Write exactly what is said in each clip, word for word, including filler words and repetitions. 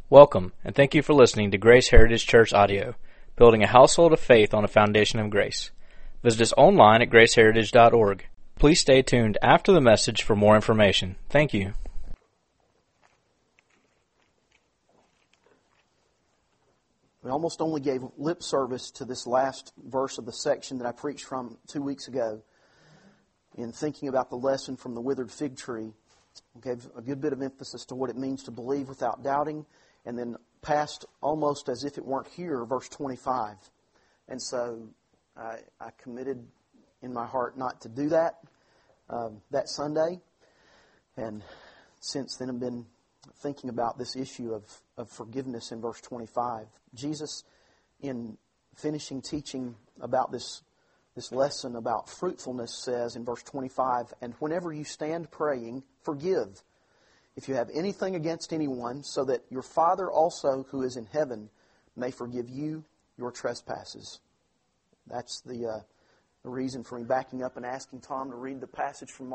Welcome, and thank you for listening to Grace Heritage Church Audio, building a household of faith on a foundation of grace. Visit us online at grace heritage dot org. Please stay tuned after the message for more information. Thank you. We almost only gave lip service to this last verse of the section that I preached from two weeks ago in thinking about the lesson from the withered fig tree. We gave a good bit of emphasis to what it means to believe without doubting, and then passed almost as if it weren't here, verse twenty-five. And so I, I committed in my heart not to do that um, that Sunday. And since then I've been thinking about this issue of, of forgiveness in verse twenty-five. Jesus, in finishing teaching about this, this lesson about fruitfulness, says in verse twenty-five, "And whenever you stand praying, forgive if you have anything against anyone, so that your Father also who is in heaven may forgive you your trespasses." That's the, uh, the reason for me backing up and asking Tom to read the passage from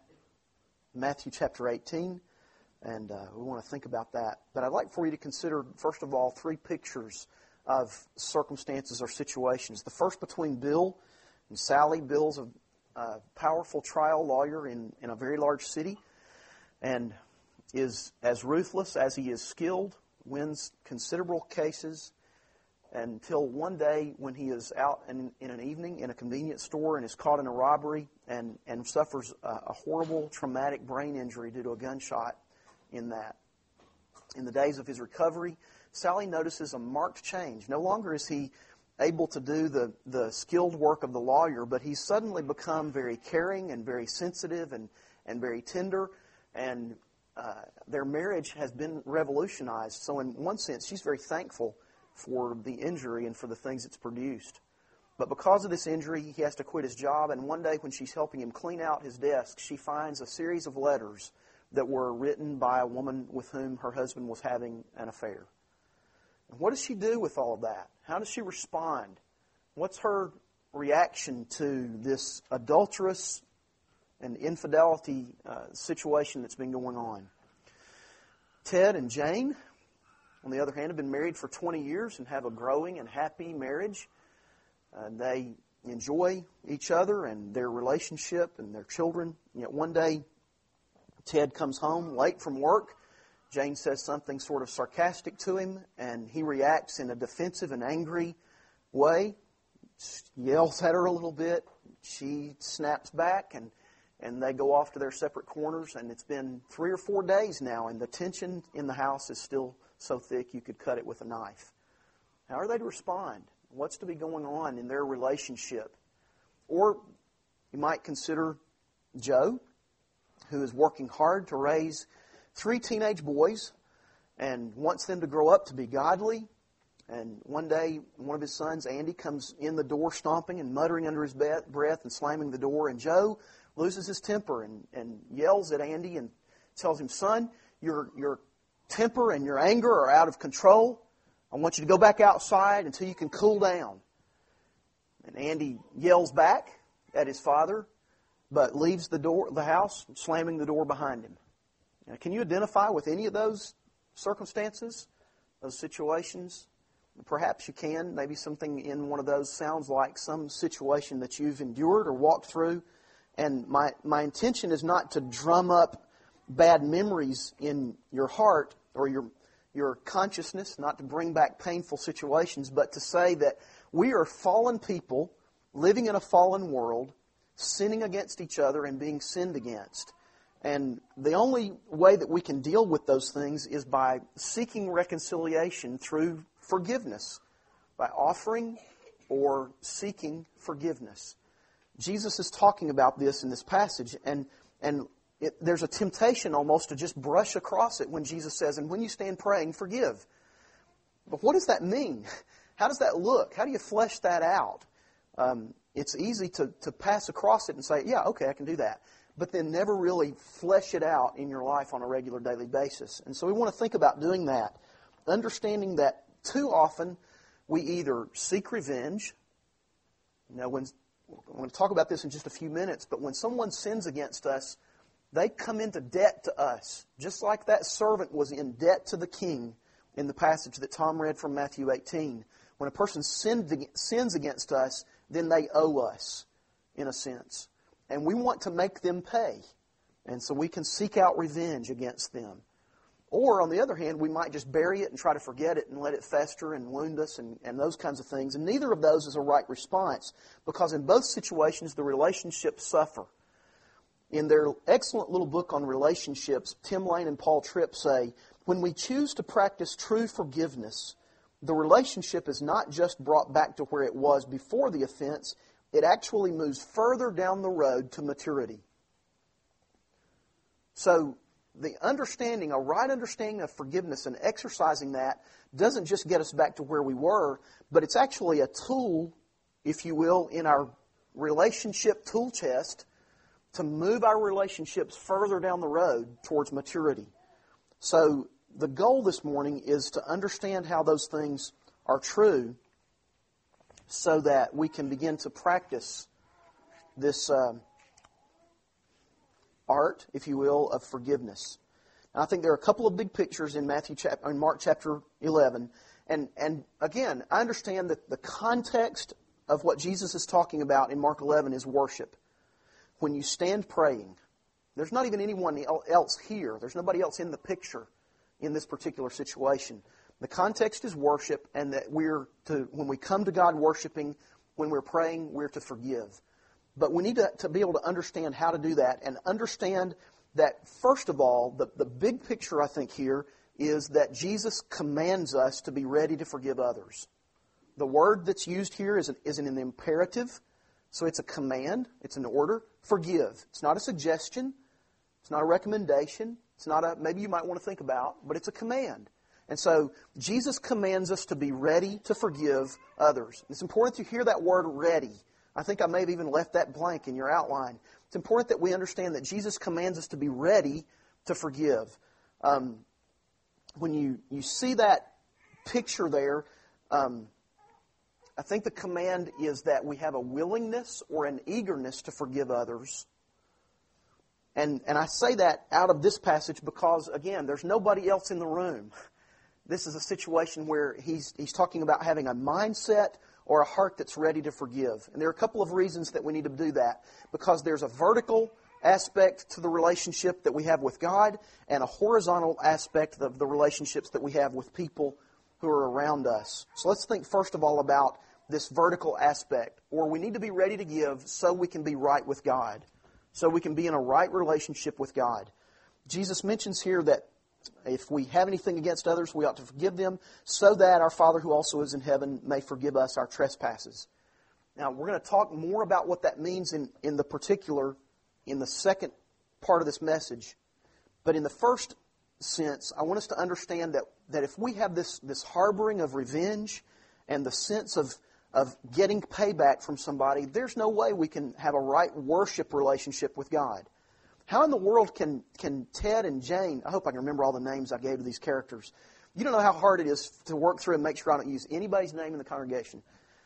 Matthew chapter eighteen. And uh, we want to think about that. But I'd like for you to consider, first of all, three pictures of circumstances or situations. The first between Bill and Sally. Bill's a, a powerful trial lawyer in, in a very large city, and is as ruthless as he is skilled, wins considerable cases, until one day when he is out in, in an evening in a convenience store and is caught in a robbery and, and suffers a, a horrible traumatic brain injury due to a gunshot in that. In the days of his recovery, Sally notices a marked change. No longer is he able to do the, the skilled work of the lawyer, but he's suddenly become very caring and very sensitive and, and very tender, and Uh, their marriage has been revolutionized. So in one sense, she's very thankful for the injury and for the things it's produced. But because of this injury, he has to quit his job. And one day when she's helping him clean out his desk, she finds a series of letters that were written by a woman with whom her husband was having an affair. And what does she do with all of that? How does she respond? What's her reaction to this adulterous and infidelity uh, situation that's been going on? Ted and Jane, on the other hand, have been married for twenty years and have a growing and happy marriage. Uh, they enjoy each other and their relationship and their children. Yet one day, Ted comes home late from work. Jane says something sort of sarcastic to him, and he reacts in a defensive and angry way, yells at her a little bit. She snaps back, and And they go off to their separate corners, and it's been three or four days now, and the tension in the house is still so thick you could cut it with a knife. How are they to respond? What's to be going on in their relationship? Or you might consider Joe, who is working hard to raise three teenage boys and wants them to grow up to be godly. And one day, one of his sons, Andy, comes in the door stomping and muttering under his breath and slamming the door, and Joe loses his temper and, and yells at Andy and tells him, "Son, your your temper and your anger are out of control. I want you to go back outside until you can cool down." And Andy yells back at his father, but leaves the door, the house, slamming the door behind him. Now, can you identify with any of those circumstances, those situations? Perhaps you can. Maybe something in one of those sounds like some situation that you've endured or walked through. And my, my intention is not to drum up bad memories in your heart or your, your consciousness, not to bring back painful situations, but to say that we are fallen people living in a fallen world, sinning against each other and being sinned against. And the only way that we can deal with those things is by seeking reconciliation through forgiveness, by offering or seeking forgiveness. Jesus is talking about this in this passage, and and it, there's a temptation almost to just brush across it when Jesus says, "And when you stand praying, forgive." But what does that mean? How does that look? How do you flesh that out? Um, it's easy to, to pass across it and say, "Yeah, okay, I can do that," but then never really flesh it out in your life on a regular daily basis. And so we want to think about doing that, understanding that too often we either seek revenge. You know, when I'm going to talk about this in just a few minutes, but when someone sins against us, they come into debt to us. Just like that servant was in debt to the king in the passage that Tom read from Matthew eighteen. When a person sinned, sins against us, then they owe us, in a sense. And we want to make them pay. And so we can seek out revenge against them. Or, on the other hand, we might just bury it and try to forget it and let it fester and wound us and, and those kinds of things. And neither of those is a right response, because in both situations the relationships suffer. In their excellent little book on relationships, Tim Lane and Paul Tripp say, when we choose to practice true forgiveness, the relationship is not just brought back to where it was before the offense, it actually moves further down the road to maturity. So, the understanding, a right understanding of forgiveness and exercising that doesn't just get us back to where we were, but it's actually a tool, if you will, in our relationship tool chest to move our relationships further down the road towards maturity. So the goal this morning is to understand how those things are true so that we can begin to practice this uh, art, if you will, of forgiveness. And I think there are a couple of big pictures in Matthew chapter, in Mark chapter eleven. And, and again, I understand that the context of what Jesus is talking about in Mark eleven is worship. When you stand praying, there's not even anyone else here. There's nobody else in the picture in this particular situation. The context is worship, and that we're to, when we come to God worshiping, when we're praying, we're to forgive. But we need to, to be able to understand how to do that, and understand that, first of all, the, the big picture, I think, here is that Jesus commands us to be ready to forgive others. The word that's used here is an, is an imperative, so it's a command, it's an order. Forgive. It's not a suggestion, it's not a recommendation, it's not a, maybe you might want to think about, but it's a command. And so, Jesus commands us to be ready to forgive others. It's important to hear that word ready. I think I may have even left that blank in your outline. It's important that we understand that Jesus commands us to be ready to forgive. Um, when you, you see that picture there, um, I think the command is that we have a willingness or an eagerness to forgive others. And, and I say that out of this passage because, again, there's nobody else in the room. This is a situation where he's, he's talking about having a mindset or a heart that's ready to forgive. And there are a couple of reasons that we need to do that. Because there's a vertical aspect to the relationship that we have with God and a horizontal aspect of the relationships that we have with people who are around us. So let's think first of all about this vertical aspect, or we need to be ready to give so we can be right with God, so we can be in a right relationship with God. Jesus mentions here that if we have anything against others, we ought to forgive them so that our Father who also is in heaven may forgive us our trespasses. Now, we're going to talk more about what that means in, in the particular, in the second part of this message. But in the first sense, I want us to understand that, that if we have this, this harboring of revenge and the sense of, of getting payback from somebody, there's no way we can have a right worship relationship with God. How in the world can, can Ted and Jane, I hope I can remember all the names I gave to these characters. You don't know how hard it is to work through and make sure I don't use anybody's name in the congregation.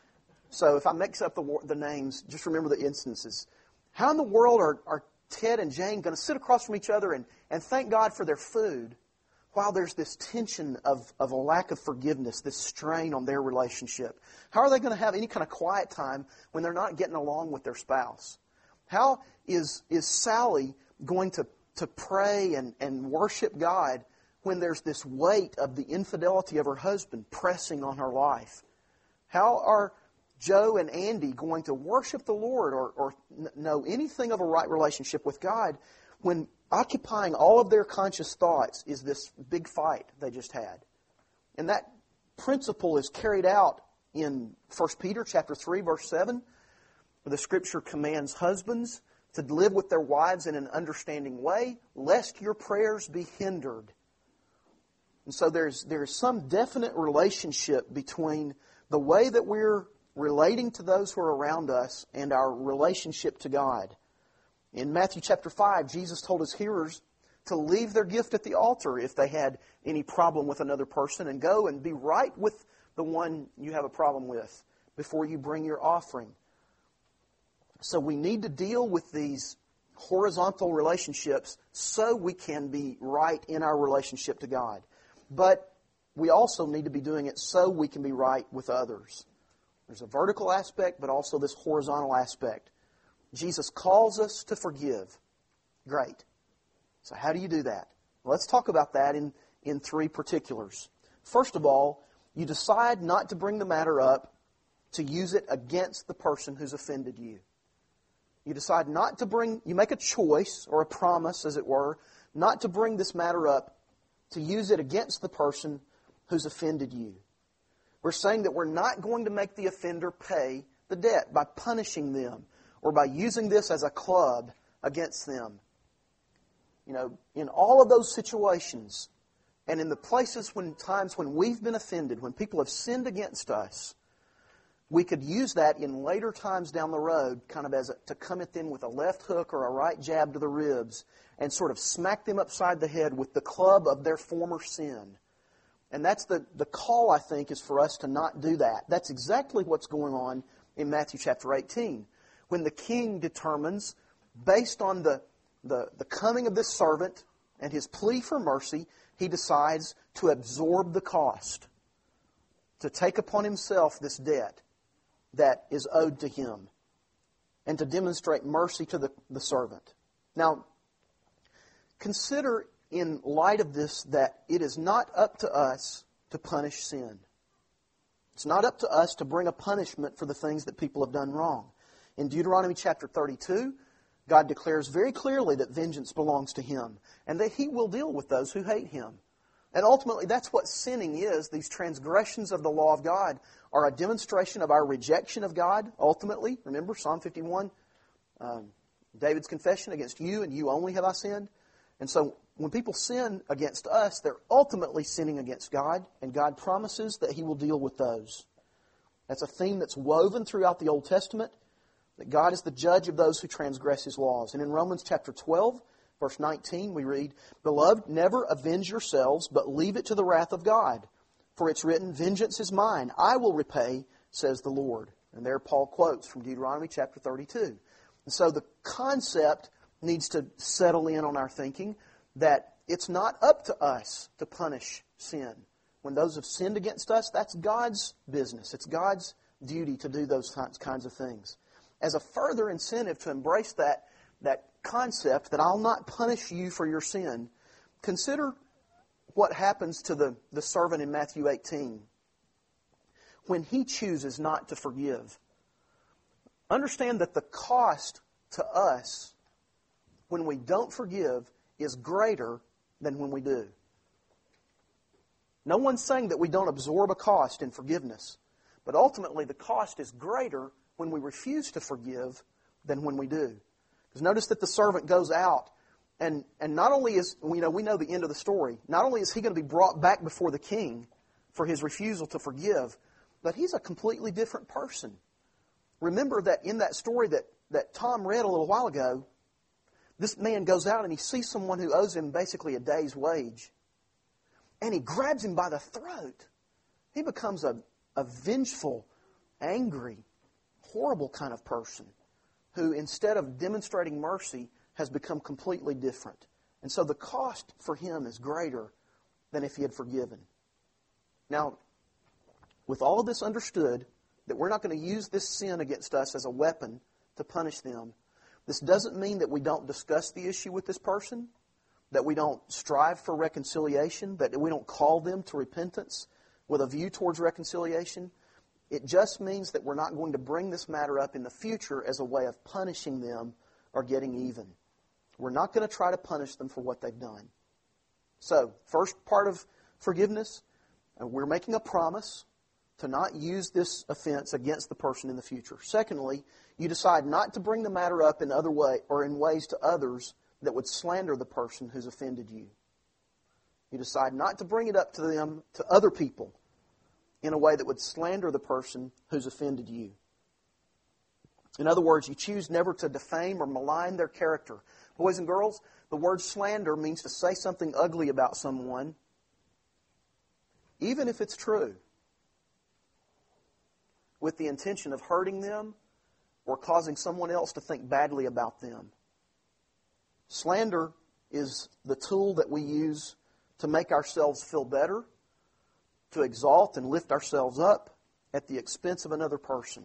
So if I mix up the, the names, just remember the instances. How in the world are, are Ted and Jane going to sit across from each other and, and thank God for their food while there's this tension of, of a lack of forgiveness, this strain on their relationship? How are they going to have any kind of quiet time when they're not getting along with their spouse? How is, is Sally going to, to pray and, and worship God when there's this weight of the infidelity of her husband pressing on her life? How are Joe and Andy going to worship the Lord or, or know anything of a right relationship with God when occupying all of their conscious thoughts is this big fight they just had? And that principle is carried out in First Peter chapter three, verse seven, where the Scripture commands husbands to live with their wives in an understanding way, lest your prayers be hindered. And so there's there's some definite relationship between the way that we're relating to those who are around us and our relationship to God. In Matthew chapter five, Jesus told His hearers to leave their gift at the altar if they had any problem with another person and go and be right with the one you have a problem with before you bring your offering. So we need to deal with these horizontal relationships so we can be right in our relationship to God. But we also need to be doing it so we can be right with others. There's a vertical aspect, but also this horizontal aspect. Jesus calls us to forgive. Great. So how do you do that? Well, let's talk about that in, in three particulars. First of all, you decide not to bring the matter up to use it against the person who's offended you. You decide not to bring, you make a choice or a promise, as it were, not to bring this matter up to use it against the person who's offended you. We're saying that we're not going to make the offender pay the debt by punishing them or by using this as a club against them. You know, in all of those situations and in the places when times when we've been offended, when people have sinned against us, we could use that in later times down the road, kind of as a, to come at them with a left hook or a right jab to the ribs and sort of smack them upside the head with the club of their former sin. And that's the, the call, I think, is for us to not do that. That's exactly what's going on in Matthew chapter eighteen. When the king determines, based on the, the, the coming of this servant and his plea for mercy, he decides to absorb the cost, to take upon himself this debt that is owed to him, and to demonstrate mercy to the, the servant. Now, consider in light of this that it is not up to us to punish sin. It's not up to us to bring a punishment for the things that people have done wrong. In Deuteronomy chapter thirty-two, God declares very clearly that vengeance belongs to Him and that He will deal with those who hate Him. And ultimately, that's what sinning is. These transgressions of the law of God are a demonstration of our rejection of God, ultimately. Remember, Psalm fifty-one, um, David's confession, against you and you only have I sinned. And so when people sin against us, they're ultimately sinning against God, and God promises that He will deal with those. That's a theme that's woven throughout the Old Testament, that God is the judge of those who transgress His laws. And in Romans chapter twelve, verse nineteen, we read, "Beloved, never avenge yourselves, but leave it to the wrath of God. For it's written, vengeance is mine, I will repay, says the Lord." And there Paul quotes from Deuteronomy chapter thirty-two. And so the concept needs to settle in on our thinking that it's not up to us to punish sin. When those have sinned against us, that's God's business. It's God's duty to do those kinds of things. As a further incentive to embrace that, that concept that I'll not punish you for your sin, consider what happens to the, the servant in Matthew eighteen when he chooses not to forgive. Understand that the cost to us when we don't forgive is greater than when we do. No one's saying that we don't absorb a cost in forgiveness, but ultimately the cost is greater when we refuse to forgive than when we do. Because notice that the servant goes out, and, and not only is, you know, we know the end of the story, not only is he going to be brought back before the king for his refusal to forgive, but he's a completely different person. Remember that in that story that, that Tom read a little while ago, this man goes out and he sees someone who owes him basically a day's wage. And he grabs him by the throat. He becomes a, a vengeful, angry, horrible kind of person who, instead of demonstrating mercy, has become completely different. And so the cost for him is greater than if he had forgiven. Now, with all of this understood, that we're not going to use this sin against us as a weapon to punish them, this doesn't mean that we don't discuss the issue with this person, that we don't strive for reconciliation, that we don't call them to repentance with a view towards reconciliation. It just means that we're not going to bring this matter up in the future as a way of punishing them or getting even. We're not going to try to punish them for what they've done. So, first part of forgiveness, we're making a promise to not use this offense against the person in the future. Secondly, you decide not to bring the matter up in other way or in ways to others that would slander the person who's offended you. You decide not to bring it up to them, to other people, in a way that would slander the person who's offended you. In other words, you choose never to defame or malign their character. Boys and girls, the word slander means to say something ugly about someone, even if it's true, with the intention of hurting them or causing someone else to think badly about them. Slander is the tool that we use to make ourselves feel better to exalt and lift ourselves up at the expense of another person.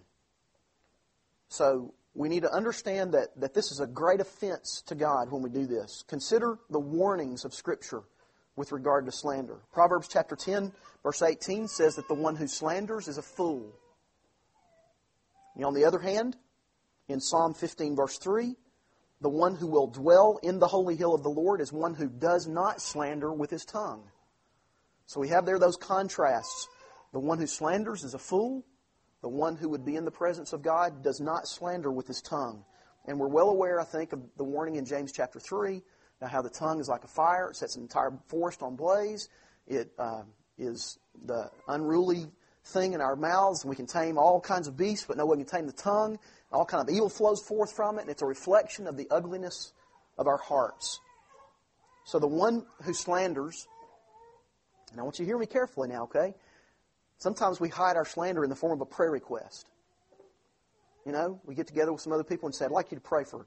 So we need to understand that, that this is a great offense to God when we do this. Consider the warnings of Scripture with regard to slander. Proverbs chapter ten, verse eighteen says that the one who slanders is a fool. And on the other hand, in Psalm fifteen, verse three, the one who will dwell in the holy hill of the Lord is one who does not slander with his tongue. So we have there those contrasts. The one who slanders is a fool. The one who would be in the presence of God does not slander with his tongue. And we're well aware, I think, of the warning in James chapter three, now how the tongue is like a fire. It sets an entire forest on blaze. It uh, is the unruly thing in our mouths. We can tame all kinds of beasts, but no one can tame the tongue. All kind of evil flows forth from it, and it's a reflection of the ugliness of our hearts. So the one who slanders, and I want you to hear me carefully now, okay? Sometimes we hide our slander in the form of a prayer request. You know, we get together with some other people and say, I'd like you to pray for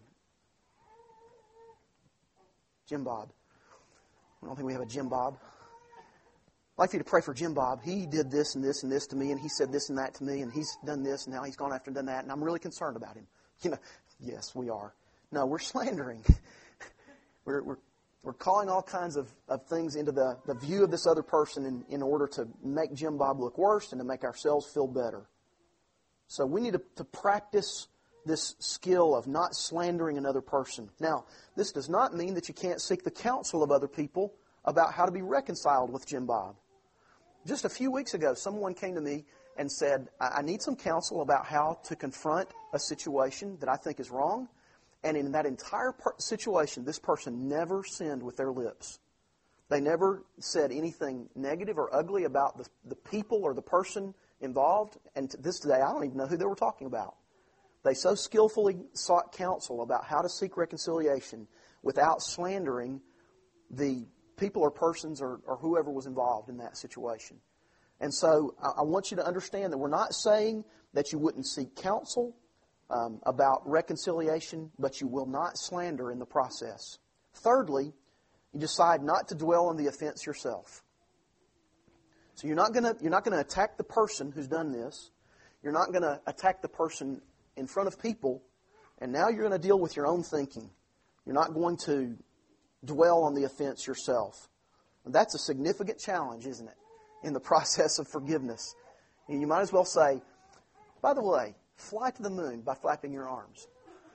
Jim Bob. I don't think we have a Jim Bob. I'd like you to pray for Jim Bob. He did this and this and this to me, and he said this and that to me, and he's done this, and now he's gone after and done that, and I'm really concerned about him. You know, yes, we are. No, we're slandering. we're, we're We're calling all kinds of, of things into the, the view of this other person in, in order to make Jim Bob look worse and to make ourselves feel better. So we need to, to practice this skill of not slandering another person. Now, this does not mean that you can't seek the counsel of other people about how to be reconciled with Jim Bob. Just a few weeks ago, someone came to me and said, I, I need some counsel about how to confront a situation that I think is wrong. And in that entire per- situation, this person never sinned with their lips. They never said anything negative or ugly about the, the people or the person involved. And to this day, I don't even know who they were talking about. They so skillfully sought counsel about how to seek reconciliation without slandering the people or persons or, or whoever was involved in that situation. And so I, I want you to understand that we're not saying that you wouldn't seek counsel Um, about reconciliation, but you will not slander in the process. Thirdly, you decide not to dwell on the offense yourself. So you're not going to you're not going to attack the person who's done this. You're not going to attack the person in front of people, and now you're going to deal with your own thinking. You're not going to dwell on the offense yourself. And that's a significant challenge, isn't it, in the process of forgiveness? You might as well say, by the way, fly to the moon by flapping your arms.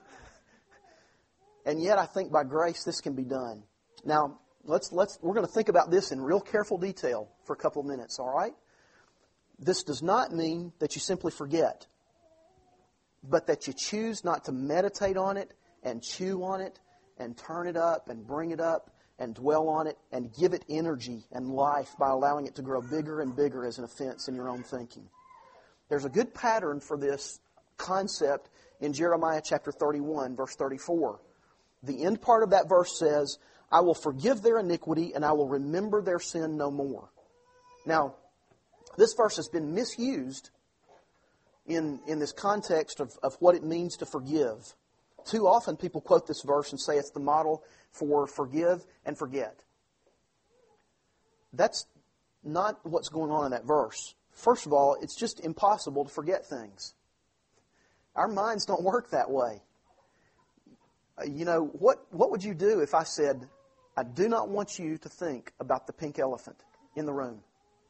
And yet, I think by grace this can be done. Now, let's let's we're going to think about this in real careful detail for a couple of minutes, all right? This does not mean that you simply forget, but that you choose not to meditate on it and chew on it and turn it up and bring it up and dwell on it and give it energy and life by allowing it to grow bigger and bigger as an offense in your own thinking. There's a good pattern for this concept in Jeremiah chapter thirty-one, verse thirty-four. The end part of that verse says, I will forgive their iniquity and I will remember their sin no more. Now, this verse has been misused in, in this context of, of what it means to forgive. Too often people quote this verse and say it's the model for forgive and forget. That's not what's going on in that verse. First of all, it's just impossible to forget things. Our minds don't work that way. You know, what, what would you do if I said, I do not want you to think about the pink elephant in the room?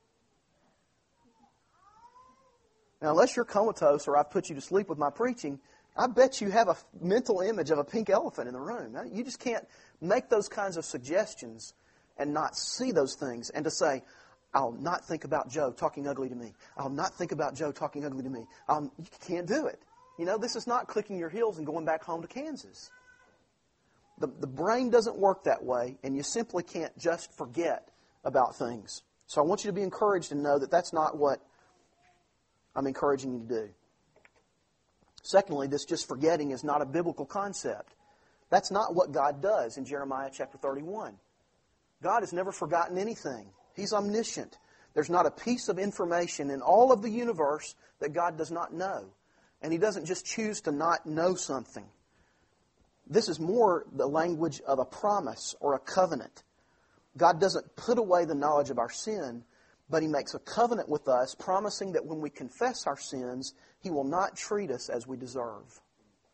Now, unless you're comatose or I've put you to sleep with my preaching, I bet you have a mental image of a pink elephant in the room. You just can't make those kinds of suggestions and not see those things and to say, I'll not think about Joe talking ugly to me. I'll not think about Joe talking ugly to me. Um, you can't do it. You know, this is not clicking your heels and going back home to Kansas. The, the brain doesn't work that way, and you simply can't just forget about things. So I want you to be encouraged and know that that's not what I'm encouraging you to do. Secondly, this just forgetting is not a biblical concept. That's not what God does in Jeremiah chapter thirty-one. God has never forgotten anything. He's omniscient. There's not a piece of information in all of the universe that God does not know. And He doesn't just choose to not know something. This is more the language of a promise or a covenant. God doesn't put away the knowledge of our sin, but He makes a covenant with us, promising that when we confess our sins, He will not treat us as we deserve.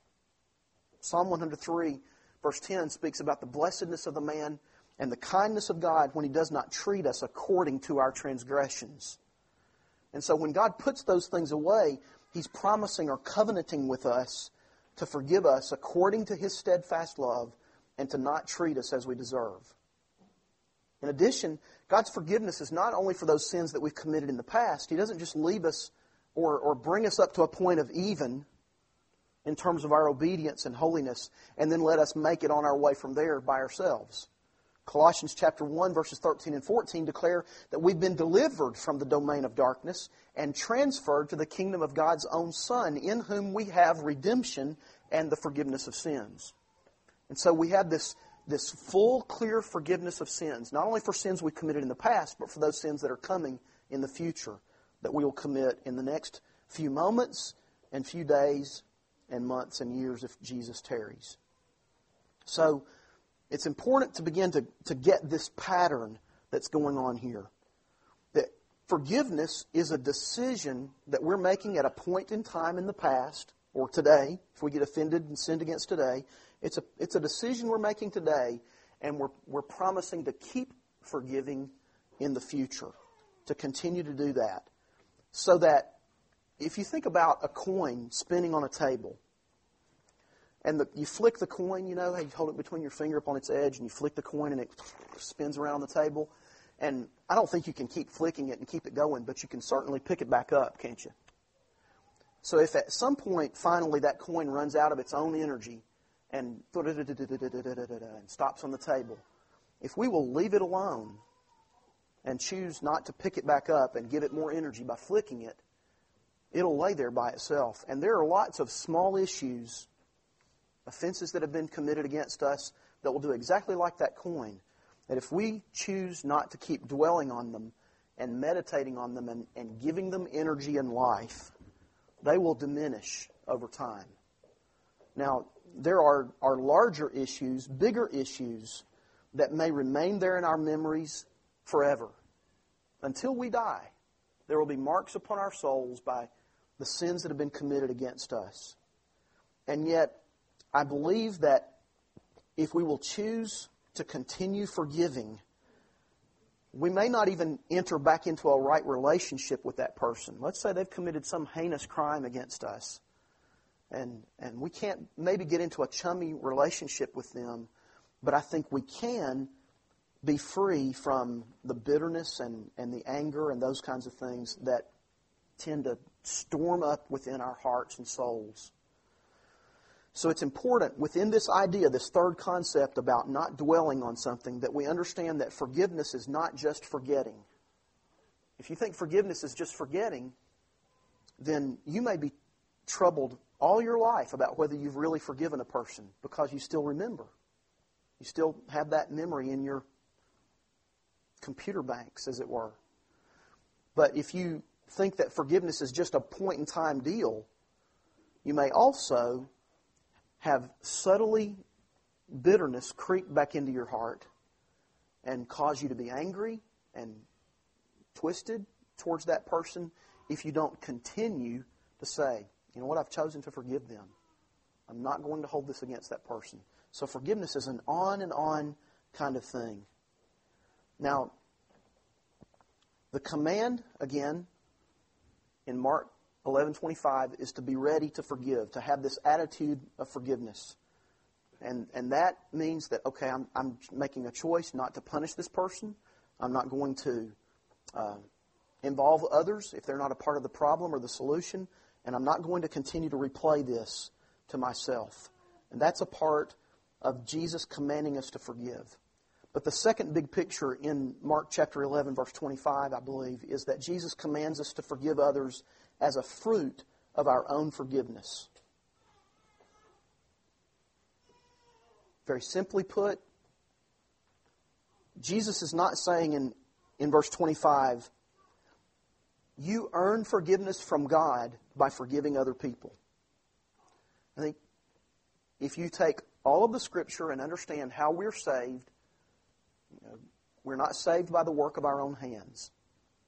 Psalm one hundred three, verse ten, speaks about the blessedness of the man and the kindness of God when He does not treat us according to our transgressions. And so when God puts those things away, He's promising or covenanting with us to forgive us according to His steadfast love and to not treat us as we deserve. In addition, God's forgiveness is not only for those sins that we've committed in the past. He doesn't just leave us or, or bring us up to a point of even in terms of our obedience and holiness and then let us make it on our way from there by ourselves. Colossians chapter one, verses thirteen and fourteen declare that we've been delivered from the domain of darkness and transferred to the kingdom of God's own Son, in whom we have redemption and the forgiveness of sins. And so we have this, this full, clear forgiveness of sins, not only for sins we committed in the past, but for those sins that are coming in the future that we will commit in the next few moments and few days and months and years if Jesus tarries. So, it's important to begin to, to get this pattern that's going on here. That forgiveness is a decision that we're making at a point in time in the past, or today, if we get offended and sinned against today. It's a, it's a decision we're making today, and we're, we're promising to keep forgiving in the future, to continue to do that. So that if you think about a coin spinning on a table, and the, you flick the coin, you know, how you hold it between your finger up on its edge, and you flick the coin and it spins around the table. And I don't think you can keep flicking it and keep it going, but you can certainly pick it back up, can't you? So if at some point, finally, that coin runs out of its own energy and and stops on the table, if we will leave it alone and choose not to pick it back up and give it more energy by flicking it, it'll lay there by itself. And there are lots of small issues, offenses that have been committed against us, that will do exactly like that coin. That if we choose not to keep dwelling on them and meditating on them and, and giving them energy and life, they will diminish over time. Now, there are, are larger issues, bigger issues, that may remain there in our memories forever. Until we die, there will be marks upon our souls by the sins that have been committed against us. And yet, I believe that if we will choose to continue forgiving, we may not even enter back into a right relationship with that person. Let's say they've committed some heinous crime against us, and and we can't maybe get into a chummy relationship with them, but I think we can be free from the bitterness and, and the anger and those kinds of things that tend to storm up within our hearts and souls. So it's important within this idea, this third concept about not dwelling on something, that we understand that forgiveness is not just forgetting. If you think forgiveness is just forgetting, then you may be troubled all your life about whether you've really forgiven a person because you still remember. You still have that memory in your computer banks, as it were. But if you think that forgiveness is just a point-in-time deal, you may also have subtly bitterness creep back into your heart and cause you to be angry and twisted towards that person if you don't continue to say, you know what, I've chosen to forgive them. I'm not going to hold this against that person. So forgiveness is an on and on kind of thing. Now, the command, again, in Mark eleven twenty-five is to be ready to forgive, to have this attitude of forgiveness. And and that means that, okay, I'm, I'm making a choice not to punish this person. I'm not going to uh, involve others if they're not a part of the problem or the solution. And I'm not going to continue to replay this to myself. And that's a part of Jesus commanding us to forgive. But the second big picture in Mark chapter eleven, verse twenty-five, I believe, is that Jesus commands us to forgive others as a fruit of our own forgiveness. Very simply put, Jesus is not saying in, in verse twenty-five, you earn forgiveness from God by forgiving other people. I think if you take all of the Scripture and understand how we're saved, you know, we're not saved by the work of our own hands.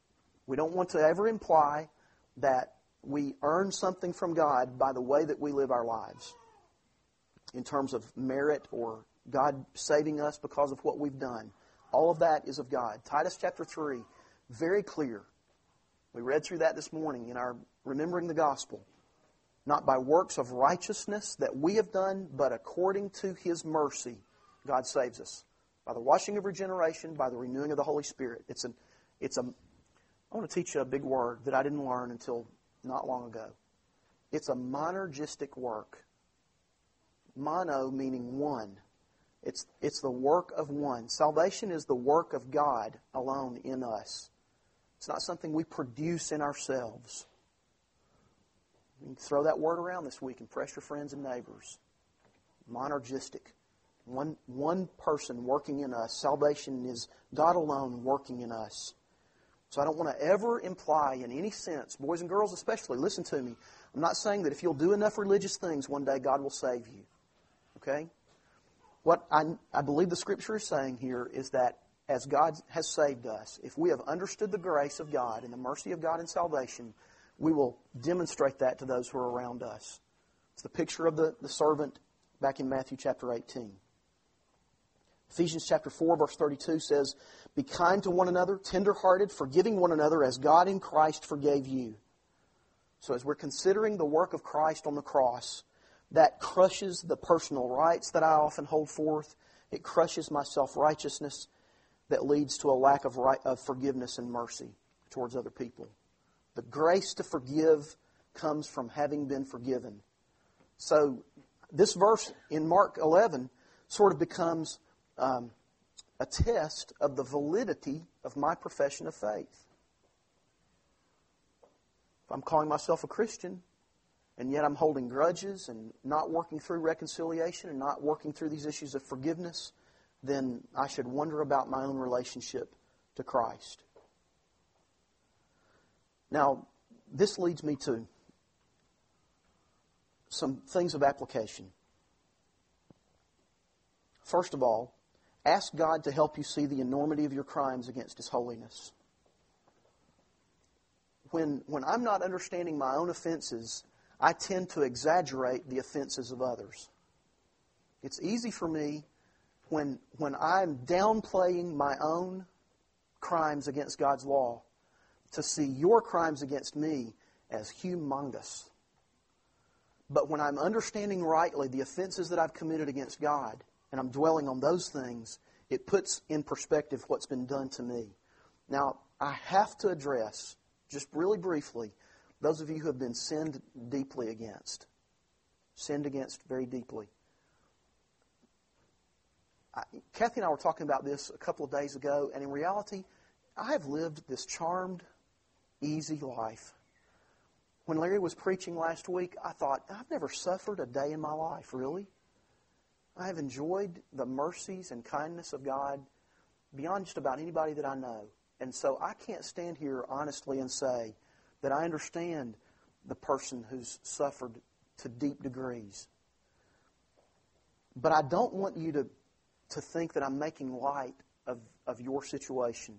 We don't want to ever imply that we earn something from God by the way that we live our lives, in terms of merit or God saving us because of what we've done. All of that is of God. Titus chapter three, very clear. We read through that this morning in our Remembering the Gospel. Not by works of righteousness that we have done, but according to His mercy, God saves us. By the washing of regeneration, by the renewing of the Holy Spirit. It's a, it's a, I want to teach you a big word that I didn't learn until not long ago. It's a monergistic work. Mono meaning one. It's, it's the work of one. Salvation is the work of God alone in us. It's not something we produce in ourselves. You can throw that word around this week and press your friends and neighbors. Monergistic. One, one person working in us. Salvation is God alone working in us. So I don't want to ever imply in any sense, boys and girls especially, listen to me. I'm not saying that if you'll do enough religious things, one day God will save you. Okay? What I, I believe the Scripture is saying here is that as God has saved us, if we have understood the grace of God and the mercy of God in salvation, we will demonstrate that to those who are around us. It's the picture of the, the servant back in Matthew chapter eighteen. Ephesians chapter four, verse thirty-two says, "Be kind to one another, tender-hearted, forgiving one another as God in Christ forgave you." So as we're considering the work of Christ on the cross, that crushes the personal rights that I often hold forth. It crushes my self-righteousness that leads to a lack of, right, of forgiveness and mercy towards other people. The grace to forgive comes from having been forgiven. So this verse in Mark eleven sort of becomes um, a test of the validity of my profession of faith. If I'm calling myself a Christian, and yet I'm holding grudges and not working through reconciliation and not working through these issues of forgiveness, then I should wonder about my own relationship to Christ. Now, this leads me to some things of application. First of all, ask God to help you see the enormity of your crimes against His holiness. When, when I'm not understanding my own offenses, I tend to exaggerate the offenses of others. It's easy for me when, when I'm downplaying my own crimes against God's law to see your crimes against me as humongous. But when I'm understanding rightly the offenses that I've committed against God, and I'm dwelling on those things, it puts in perspective what's been done to me. Now, I have to address, just really briefly, those of you who have been sinned deeply against. Sinned against very deeply. I, Kathy and I were talking about this a couple of days ago, and in reality, I have lived this charmed, easy life. When Larry was preaching last week, I thought, I've never suffered a day in my life, really. I have enjoyed the mercies and kindness of God beyond just about anybody that I know. And so I can't stand here honestly and say that I understand the person who's suffered to deep degrees. But I don't want you to, to think that I'm making light of, of your situation.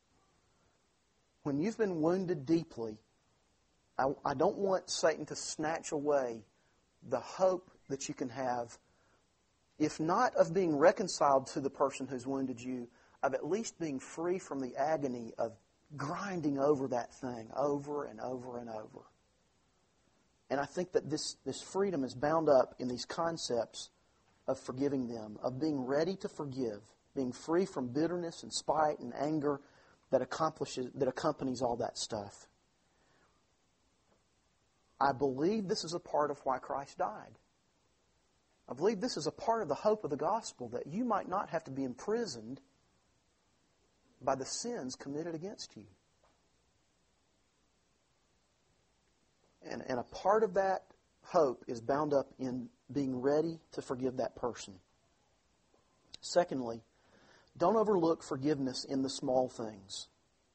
When you've been wounded deeply, I, I don't want Satan to snatch away the hope that you can have, if not of being reconciled to the person who's wounded you, of at least being free from the agony of grinding over that thing over and over and over. And I think that this, this freedom is bound up in these concepts of forgiving them, of being ready to forgive, being free from bitterness and spite and anger that accomplishes that accompanies all that stuff. I believe this is a part of why Christ died. I believe this is a part of the hope of the gospel, that you might not have to be imprisoned by the sins committed against you. And, and a part of that hope is bound up in being ready to forgive that person. Secondly, don't overlook forgiveness in the small things.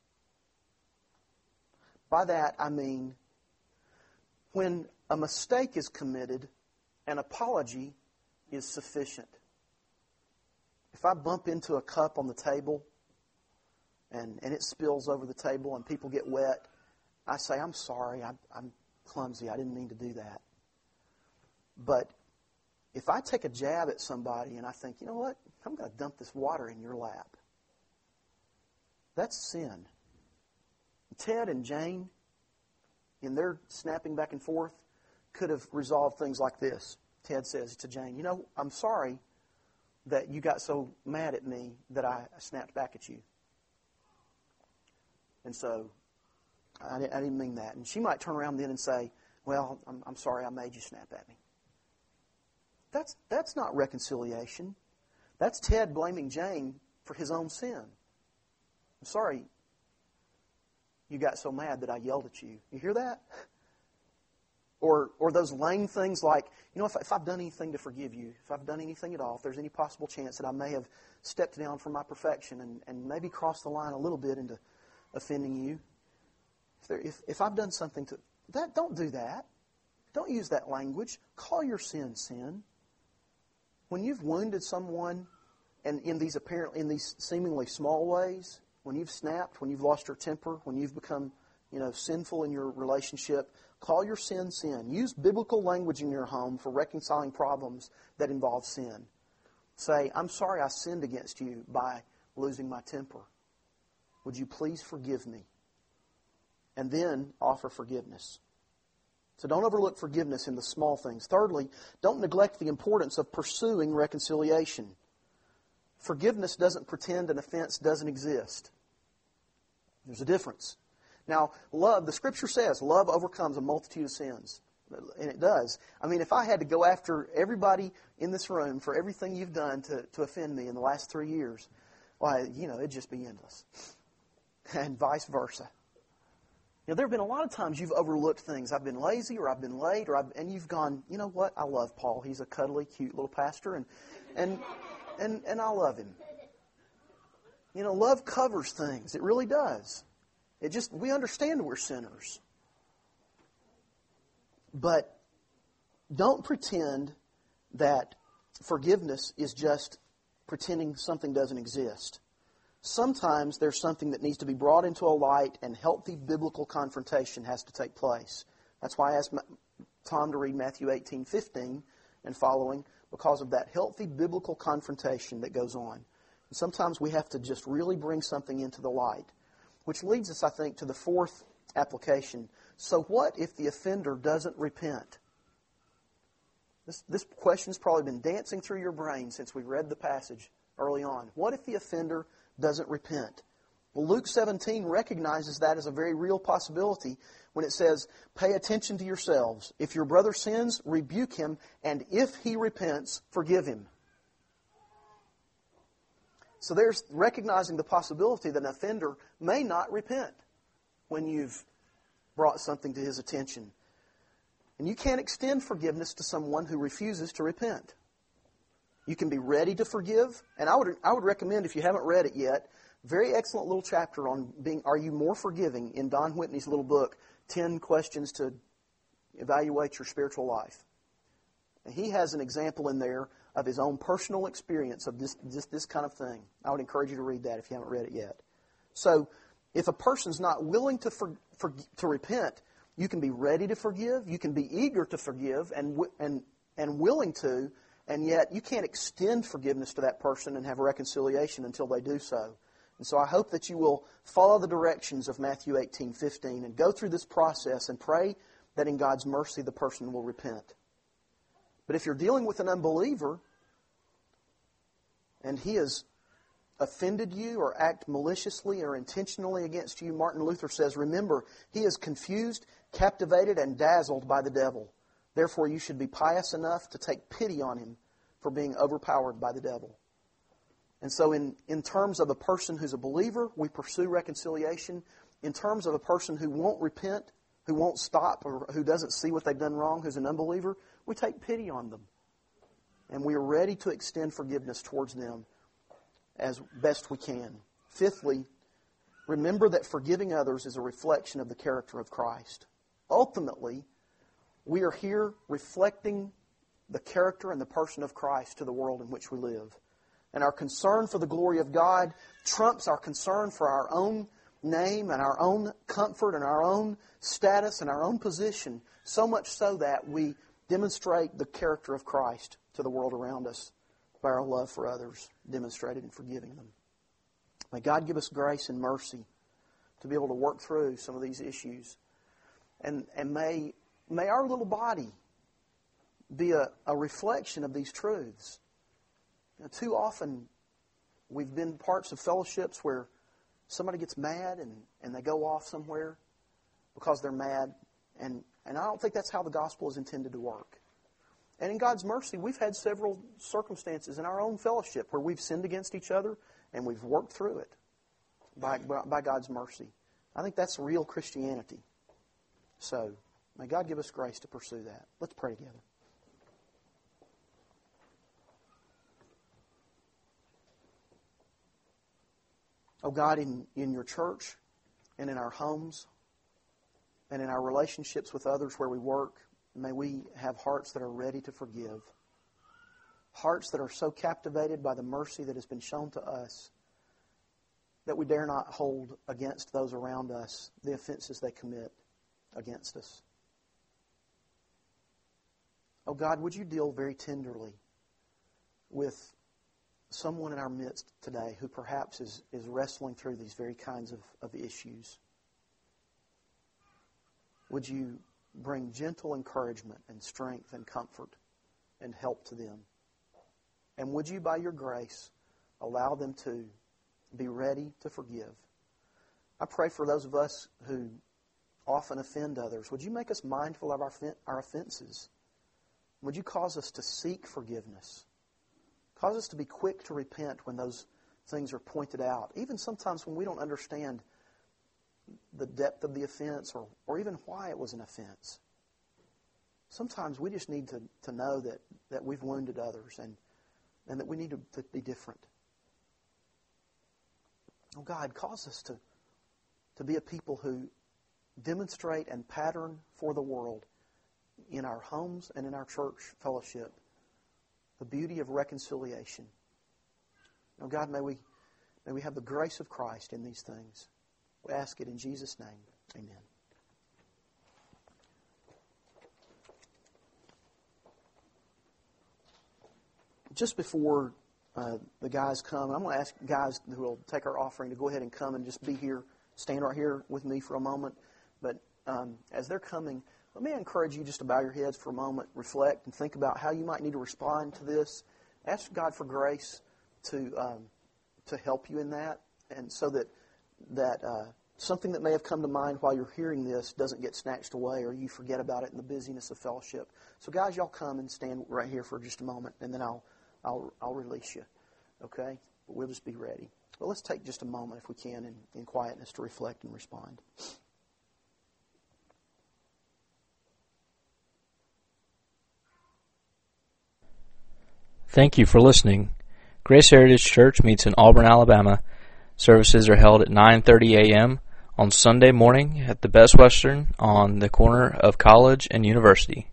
By that, I mean, when a mistake is committed, an apology is sufficient. If I bump into a cup on the table and, and it spills over the table and people get wet, I say, I'm sorry, I, I'm clumsy, I didn't mean to do that. But if I take a jab at somebody and I think, you know what, I'm going to dump this water in your lap, that's sin. Ted and Jane, in their snapping back and forth, could have resolved things like this. Ted says to Jane, you know, I'm sorry that you got so mad at me that I snapped back at you. And so, I didn't, I didn't mean that. And she might turn around then and say, well, I'm, I'm sorry I made you snap at me. That's, that's not reconciliation. That's Ted blaming Jane for his own sin. I'm sorry you got so mad that I yelled at you. You hear that? Or or those lame things like, you know, if, if I've done anything to forgive you, if I've done anything at all, if there's any possible chance that I may have stepped down from my perfection and, and maybe crossed the line a little bit into offending you, if, there, if, if I've done something to... that, don't do that. Don't use that language. Call your sin sin. When you've wounded someone, and in these apparently in these seemingly small ways, when you've snapped, when you've lost your temper, when you've become, you know, sinful in your relationship, call your sin sin. Use biblical language in your home for reconciling problems that involve sin. Say, I'm sorry I sinned against you by losing my temper. Would you please forgive me? And then offer forgiveness. So don't overlook forgiveness in the small things. Thirdly, don't neglect the importance of pursuing reconciliation. Forgiveness doesn't pretend an offense doesn't exist. There's a difference. Now, love, the Scripture says, love overcomes a multitude of sins. And it does. I mean, if I had to go after everybody in this room for everything you've done to, to offend me in the last three years, why, you know, it'd just be endless. And vice versa. You know, there have been a lot of times you've overlooked things. I've been lazy or I've been late, or I've, and you've gone, you know what, I love Paul. He's a cuddly, cute little pastor, and and and, and I love him. You know, love covers things. It really does. It just, we understand we're sinners. But don't pretend that forgiveness is just pretending something doesn't exist. Sometimes there's something that needs to be brought into a light, and healthy biblical confrontation has to take place. That's why I asked Tom to read Matthew eighteen fifteen and following, because of that healthy biblical confrontation that goes on. And sometimes we have to just really bring something into the light. Which leads us, I think, to the fourth application. So what if the offender doesn't repent? This, this question's probably been dancing through your brain since we read the passage early on. What if the offender doesn't repent? Well, Luke seventeen recognizes that as a very real possibility when it says, pay attention to yourselves. If your brother sins, rebuke him, and if he repents, forgive him. So there's recognizing the possibility that an offender may not repent when you've brought something to his attention. And you can't extend forgiveness to someone who refuses to repent. You can be ready to forgive. And I would I would recommend, if you haven't read it yet, very excellent little chapter on being, are you more forgiving, in Don Whitney's little book, ten Questions to Evaluate Your Spiritual Life. And he has an example in there of his own personal experience of this, this, this kind of thing. I would encourage you to read that if you haven't read it yet. So, if a person's not willing to for, for, to repent, you can be ready to forgive, you can be eager to forgive and and and willing to, and yet you can't extend forgiveness to that person and have reconciliation until they do so. And so I hope that you will follow the directions of Matthew eighteen fifteen and go through this process and pray that in God's mercy the person will repent. But if you're dealing with an unbeliever and he has offended you or act maliciously or intentionally against you, Martin Luther says, remember, he is confused, captivated, and dazzled by the devil. Therefore, you should be pious enough to take pity on him for being overpowered by the devil. And so in, in terms of a person who's a believer, we pursue reconciliation. In terms of a person who won't repent, who won't stop, or who doesn't see what they've done wrong, who's an unbeliever, we take pity on them. And we are ready to extend forgiveness towards them as best we can. Fifthly, remember that forgiving others is a reflection of the character of Christ. Ultimately, we are here reflecting the character and the person of Christ to the world in which we live. and our concern for the glory of God trumps our concern for our own name and our own comfort and our own status and our own position, so much so that we demonstrate the character of Christ to the world around us by our love for others, demonstrated in forgiving them. May God give us grace and mercy to be able to work through some of these issues. And, and may, may our little body be a, a reflection of these truths. You know, too often we've been parts of fellowships where somebody gets mad and, and they go off somewhere because they're mad. And, and I don't think that's how the gospel is intended to work. And in God's mercy, we've had several circumstances in our own fellowship where we've sinned against each other and we've worked through it by, by God's mercy. I think that's real Christianity. So, may God give us grace to pursue that. Let's pray together. Oh God, in, in your church and in our homes and in our relationships with others where we work, may we have hearts that are ready to forgive. Hearts that are so captivated by the mercy that has been shown to us that we dare not hold against those around us the offenses they commit against us. Oh God, would you deal very tenderly with someone in our midst today who perhaps is, is wrestling through these very kinds of, of issues? Would you bring gentle encouragement and strength and comfort and help to them? And would you, by your grace, allow them to be ready to forgive? I pray for those of us who often offend others. Would you make us mindful of our, our offenses? Would you cause us to seek forgiveness? Cause us to be quick to repent when those things are pointed out. Even sometimes when we don't understand the depth of the offense or, or even why it was an offense. Sometimes we just need to, to know that, that we've wounded others and, and that we need to, to be different. Oh God, cause us to, to be a people who demonstrate and pattern for the world in our homes and in our church fellowship the beauty of reconciliation. Oh God, may we, may we have the grace of Christ in these things. We ask it in Jesus' name. Amen. Just before uh, the guys come, I'm going to ask guys who will take our offering to go ahead and come and just be here, stand right here with me for a moment. But um, as they're coming, let me encourage you just to bow your heads for a moment, reflect, and think about how you might need to respond to this. Ask God for grace to um, to help you in that, and so that that uh, something that may have come to mind while you're hearing this doesn't get snatched away or you forget about it in the busyness of fellowship. So guys, y'all come and stand right here for just a moment, and then I'll I'll I'll release you. Okay? But we'll just be ready. But let's take just a moment, if we can, in, in quietness to reflect and respond. Thank you for listening. Grace Heritage Church meets in Auburn, Alabama. Services are held at nine thirty a.m. on Sunday morning at the Best Western on the corner of College and University.